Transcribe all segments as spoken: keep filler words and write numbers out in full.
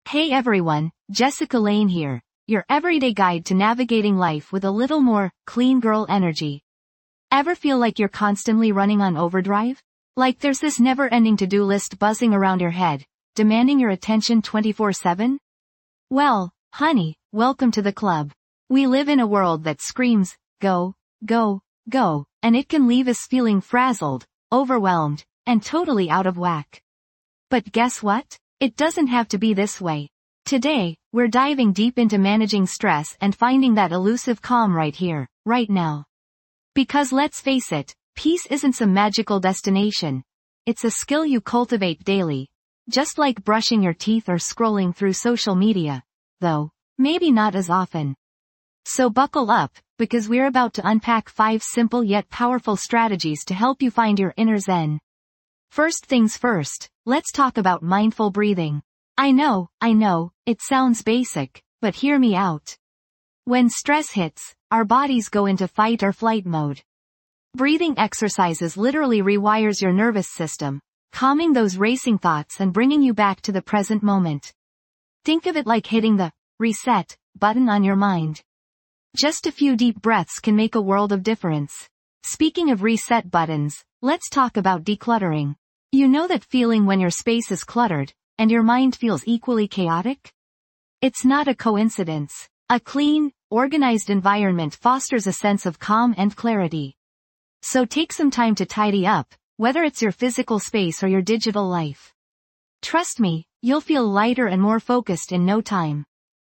Hey everyone, Jessica Lane here, your everyday guide to navigating life with a little more clean girl energy. Ever feel like you're constantly running on overdrive? Like there's this never-ending to-do list buzzing around your head, demanding your attention twenty-four seven? Well, honey, welcome to the club. We live in a world that screams, go, go, go, and it can leave us feeling frazzled, overwhelmed, and totally out of whack. But guess what? It doesn't have to be this way. Today, we're diving deep into managing stress and finding that elusive calm right here, right now. Because let's face it, peace isn't some magical destination. It's a skill you cultivate daily. Just like brushing your teeth or scrolling through social media. Though, maybe not as often. So buckle up, because we're about to unpack five simple yet powerful strategies to help you find your inner zen. First things first, let's talk about mindful breathing. I know, I know, it sounds basic, but hear me out. When stress hits, our bodies go into fight or flight mode. Breathing exercises literally rewires your nervous system, calming those racing thoughts and bringing you back to the present moment. Think of it like hitting the reset button on your mind. Just a few deep breaths can make a world of difference. Speaking of reset buttons, let's talk about decluttering. You know that feeling when your space is cluttered, and your mind feels equally chaotic? It's not a coincidence. A clean, organized environment fosters a sense of calm and clarity. So take some time to tidy up, whether it's your physical space or your digital life. Trust me, you'll feel lighter and more focused in no time.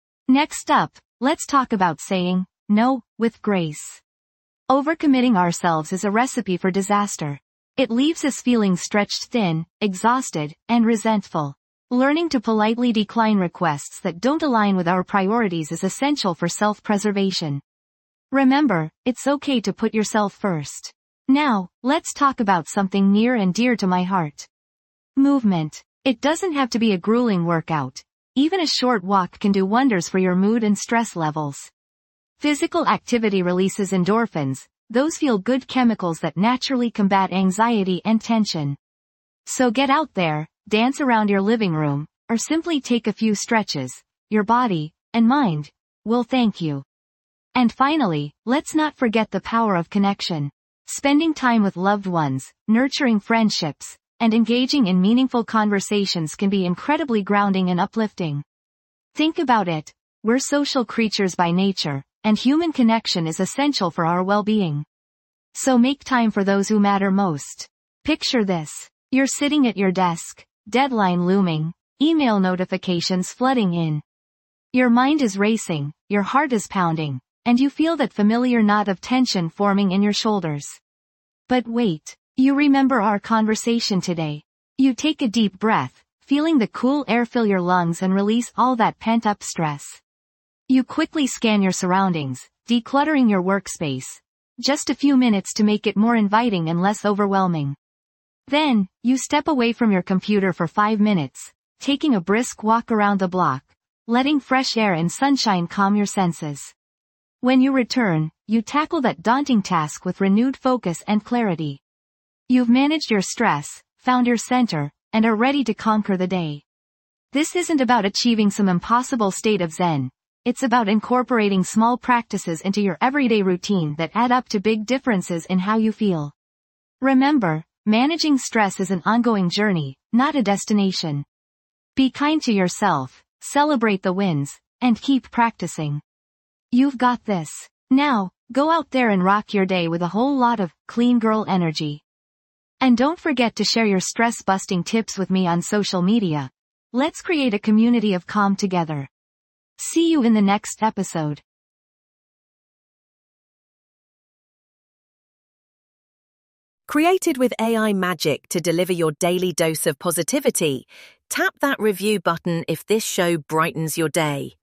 Next up, let's talk about saying no with grace. Overcommitting ourselves is a recipe for disaster. It leaves us feeling stretched thin, exhausted, and resentful. Learning to politely decline requests that don't align with our priorities is essential for self-preservation. Remember, it's okay to put yourself first. Now, let's talk about something near and dear to my heart. Movement. It doesn't have to be a grueling workout. Even a short walk can do wonders for your mood and stress levels. Physical activity releases endorphins, those feel-good chemicals that naturally combat anxiety and tension. So get out there, dance around your living room, or simply take a few stretches. Your body, and mind, will thank you. And finally, let's not forget the power of connection. Spending time with loved ones, nurturing friendships, and engaging in meaningful conversations can be incredibly grounding and uplifting. Think about it. We're social creatures by nature, and human connection is essential for our well-being. So make time for those who matter most. Picture this. You're sitting at your desk, deadline looming, email notifications flooding in. Your mind is racing, your heart is pounding, and you feel that familiar knot of tension forming in your shoulders. But wait, you remember our conversation today. You take a deep breath, feeling the cool air fill your lungs and release all that pent-up stress. You quickly scan your surroundings, decluttering your workspace. Just a few minutes to make it more inviting and less overwhelming. Then, you step away from your computer for five minutes, taking a brisk walk around the block, letting fresh air and sunshine calm your senses. When you return, you tackle that daunting task with renewed focus and clarity. You've managed your stress, found your center, and are ready to conquer the day. This isn't about achieving some impossible state of zen. It's about incorporating small practices into your everyday routine that add up to big differences in how you feel. Remember, managing stress is an ongoing journey, not a destination. Be kind to yourself, celebrate the wins, and keep practicing. You've got this. Now, go out there and rock your day with a whole lot of clean girl energy. And don't forget to share your stress-busting tips with me on social media. Let's create a community of calm together. See you in the next episode. Created with A I magic to deliver your daily dose of positivity, tap that review button if this show brightens your day.